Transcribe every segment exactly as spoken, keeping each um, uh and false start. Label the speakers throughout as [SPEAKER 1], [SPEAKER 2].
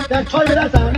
[SPEAKER 1] در چای به دستم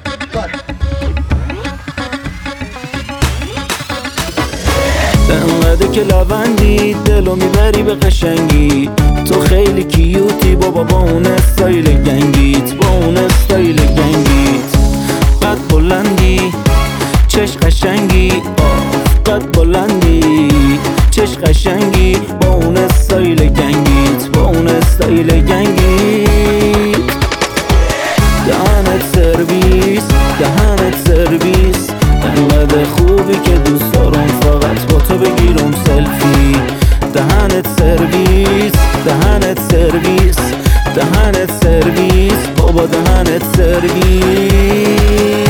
[SPEAKER 2] انقدر که لبندی دلو میبری به قشنگی. تو خیلی کیوتی بابا با اون استایل گنگیت، با اون استایل گنگیت. قد بلندی چش قشنگی، آه قد بلندی چش قشنگی. با اون استایل گنگیت، با اون استایل گنگیت. دهنت سرویس، دهنت سرویس. انقدر خوبی که دوست دارم فقط با تو بگیرم سلفی. دهنت سرویس، دهنت سرویس، دهنت سرویس بابا دهنت سرویس.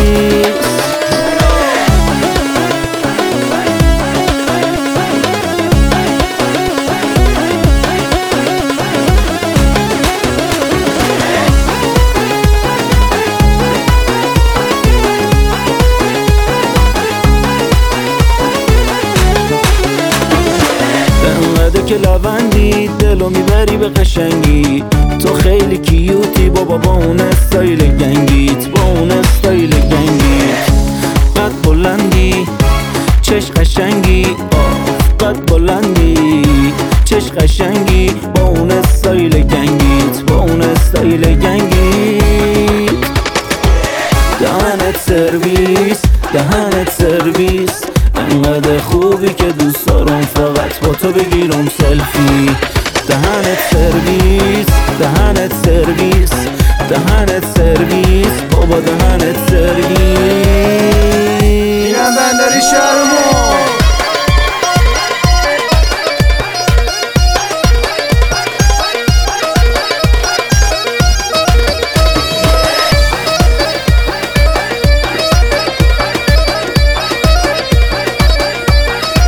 [SPEAKER 2] که لبندی دلو میبری به قشنگی. تو خیلی کیوتی بابا با اون استایل گنگیت، با اون استایل گنگیت. قد بلندی چش قشنگی، آه قد بلندی چش قشنگی. با اون استایل گنگیت، با اون استایل گنگیت. دهنت سرویس، دهنت سرویس. انقدر خوبی که دوست دارم فقط با تو بگیرم سلفی. دهنت سرویس، دهنت سرویس، دهنت سرویس بابا دهنت سرویس.
[SPEAKER 1] اینم بندری شهرمون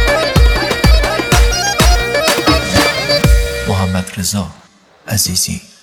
[SPEAKER 3] محمد رضا عزیزی.